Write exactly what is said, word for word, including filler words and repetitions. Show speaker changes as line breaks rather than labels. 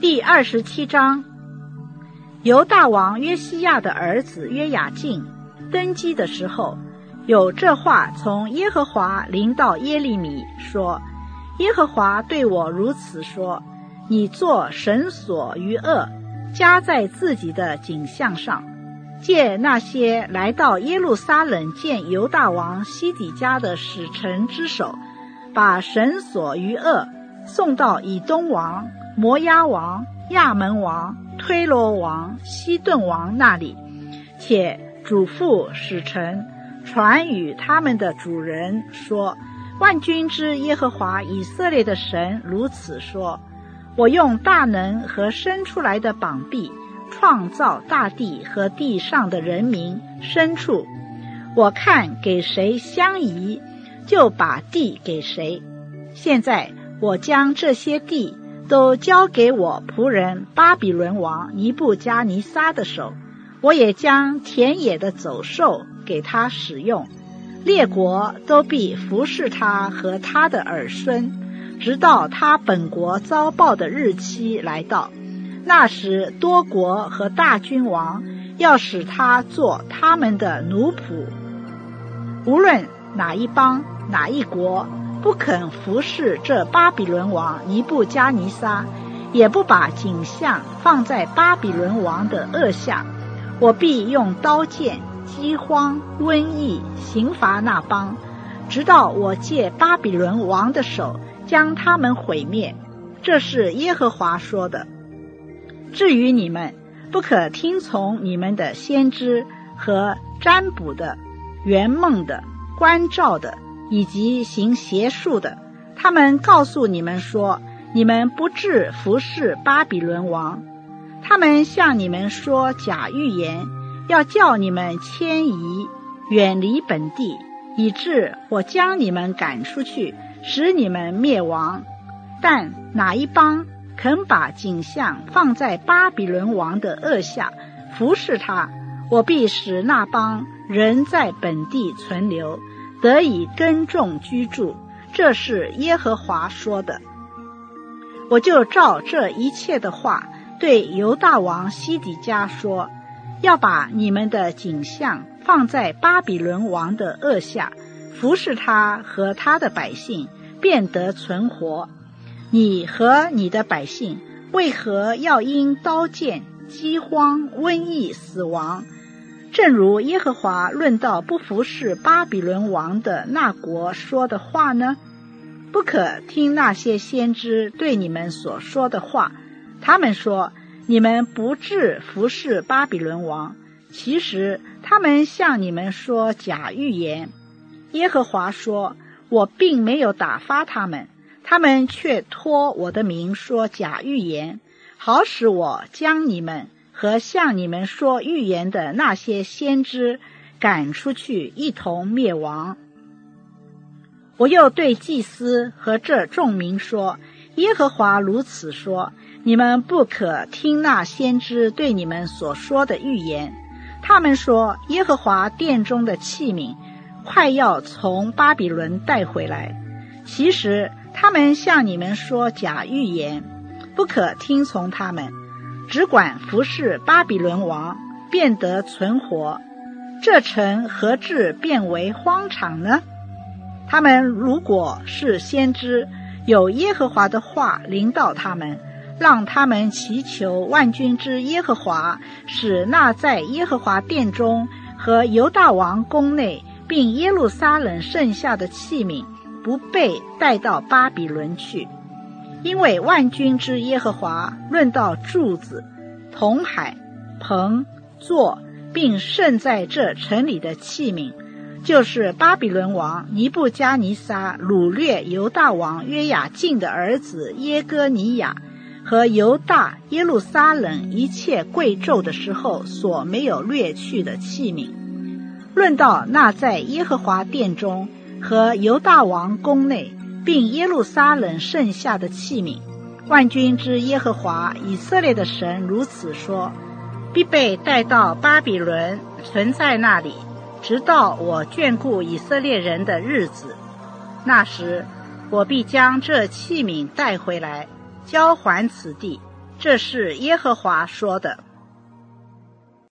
第二十七章，犹大王约西亚的儿子约雅敬登基的时候，有这话从耶和华临到耶利米说：耶和华对我如此说，你做绳索于恶，加在自己的颈项上，借那些来到耶路撒冷见犹大王西底家的使臣之手，把绳索于恶送到以东王、摩押王、亚门王、推罗王、西顿王那里，且嘱咐使臣传与他们的主人说：万军之耶和华以色列的神如此说，我用大能和伸出来的膀臂创造大地和地上的人民牲畜，我看给谁相宜，就把地给谁。现在我将这些地都交给我仆人巴比伦王尼布加尼撒的手，我也将田野的走兽给他使用，列国都必服侍他和他的儿孙，直到他本国遭报的日期来到。那时多国和大君王要使他做他们的奴仆，无论哪一邦哪一国不肯服侍这巴比伦王尼布加尼撒，也不把景象放在巴比伦王的腭下，我必用刀剑、饥荒、瘟疫刑罚那邦，直到我借巴比伦王的手将他们毁灭。这是耶和华说的。至于你们，不可听从你们的先知和占卜的、圆梦的、观兆的，以及行邪术的，他们告诉你们说，你们不致服侍巴比伦王。他们向你们说假预言，要叫你们迁移，远离本地，以致我将你们赶出去，使你们灭亡。但哪一邦肯把景象放在巴比伦王的腭下，服侍他，我必使那邦人在本地存留，得以耕种居住。这是耶和华说的。我就照这一切的话对犹大王西底家说，要把你们的景象放在巴比伦王的腭下，服侍他和他的百姓，便得存活。你和你的百姓为何要因刀剑、饥荒、瘟疫死亡？正如耶和华论到不服侍巴比伦王的那国说的话呢？不可听那些先知对你们所说的话，他们说你们不致服侍巴比伦王，其实他们向你们说假预言。耶和华说，我并没有打发他们，他们却托我的名说假预言，好使我将你们和向你们说预言的那些先知赶出去，一同灭亡。我又对祭司和这众民说，耶和华如此说，你们不可听那先知对你们所说的预言。他们说，耶和华殿中的器皿快要从巴比伦带回来。其实他们向你们说假预言，不可听从他们，只管服侍巴比伦王，便得存活。这城何至变为荒场呢？他们如果是先知，有耶和华的话临到他们，让他们祈求万军之耶和华，使那在耶和华殿中和犹大王宫内并耶路撒冷剩下的器皿不被带到巴比伦去。因为万军之耶和华论到柱子、铜海、棚、座，并剩在这城里的器皿，就是巴比伦王尼布加尼撒掳掠犹大王约雅敬的儿子耶哥尼雅和犹大耶路撒冷一切贵胄的时候所没有掠去的器皿。论到那在耶和华殿中和犹大王宫内并耶路撒冷剩下的器皿，万军之耶和华以色列的神如此说，必被带到巴比伦，存在那里，直到我眷顾以色列人的日子。那时我必将这器皿带回来，交还此地， 这是耶和华说的。